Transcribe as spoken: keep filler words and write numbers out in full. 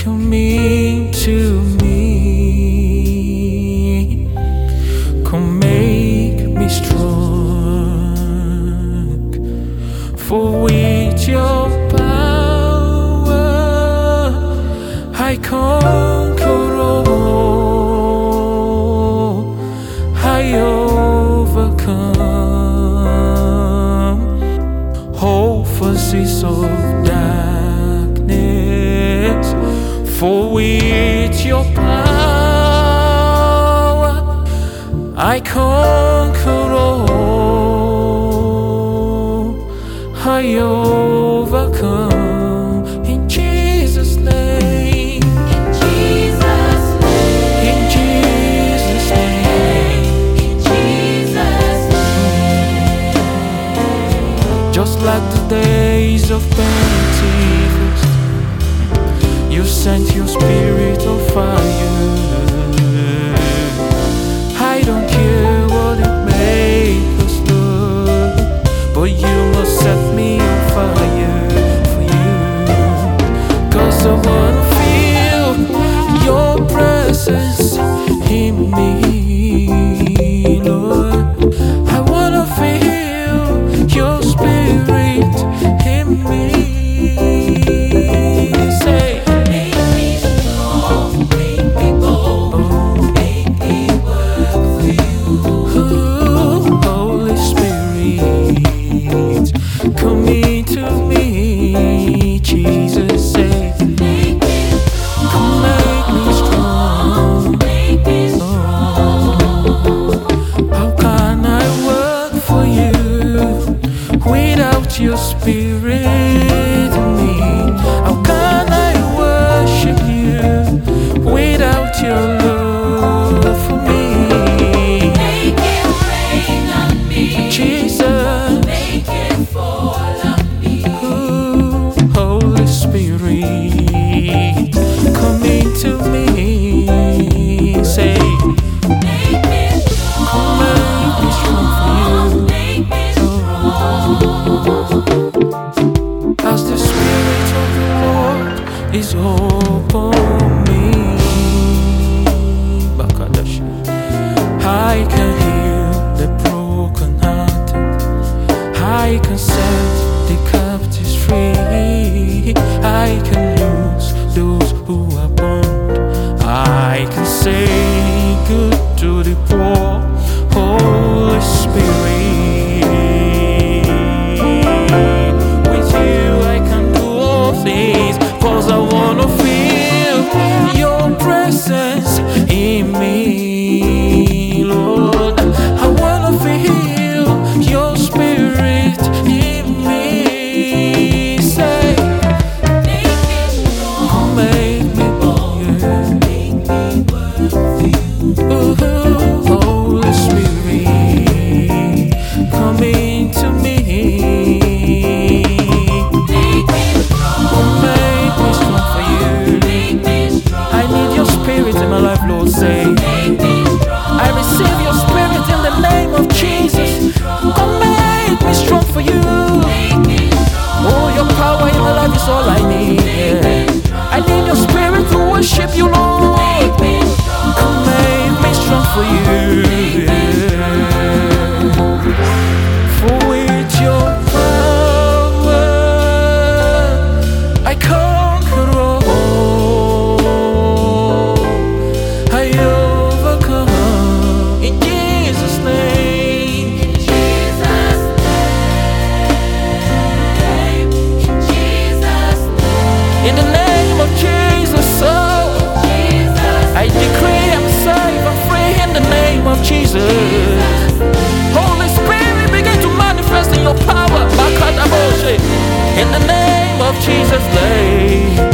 Come into me, come make me strong, for with your power I conquer all, I overcome all forces of darkness. For with your power I conquer all, I overcome. In Jesus' name, In Jesus' name, in Jesus' name, in Jesus' name. just like the days of Pentecost, you sent your spirit of fire. I don't care what it makes us look, but you must set me on fire for you. 'Cause I wanna feel your presence in me, Lord. I wanna feel your spirit in me. Say, Make me strong, make me bold, make me work for you. ooh, Holy Spirit, come into me. Jesus, say, Make me come make me strong. strong, make me strong. How can I work for you without your spirit in me? How can I worship you without your love for me? Make it rain on me, Jesus, make it fall on me. ooh, Holy Spirit, come into me. Say, Make me strong, make me strong for you. make me strong. As the Spirit of the Lord is upon me, Bakadash, I can heal the brokenhearted, I can set the captives free, I can loose those who are bound, I can say good to the poor. Holy Spirit, with you I can do all things, 'cause I wanna feel your presence in me, Lord. I wanna feel your spirit in me. Say, Make me strong, make me bold. make me work for you. Ooh, Holy Spirit, come into me. Make me strong, Make me strong for you. make me strong. I need your spirit in my life, Lord. Say, Make me strong, I receive your spirit in the name of Jesus. Come make me strong for you. make me strong, Oh, your power in my life is all I need. I need your spirit to worship you, Lord. make me strong. Come make me strong for you. For with your power I conquer all, I overcome. In Jesus' name, In Jesus' name, in Jesus' name, in the name of Jesus, oh, Jesus, I decree I'm safe, I'm free in the name of Jesus. Holy Spirit, begin to manifest in your power. Bakadaboshe. In the name of Jesus' name.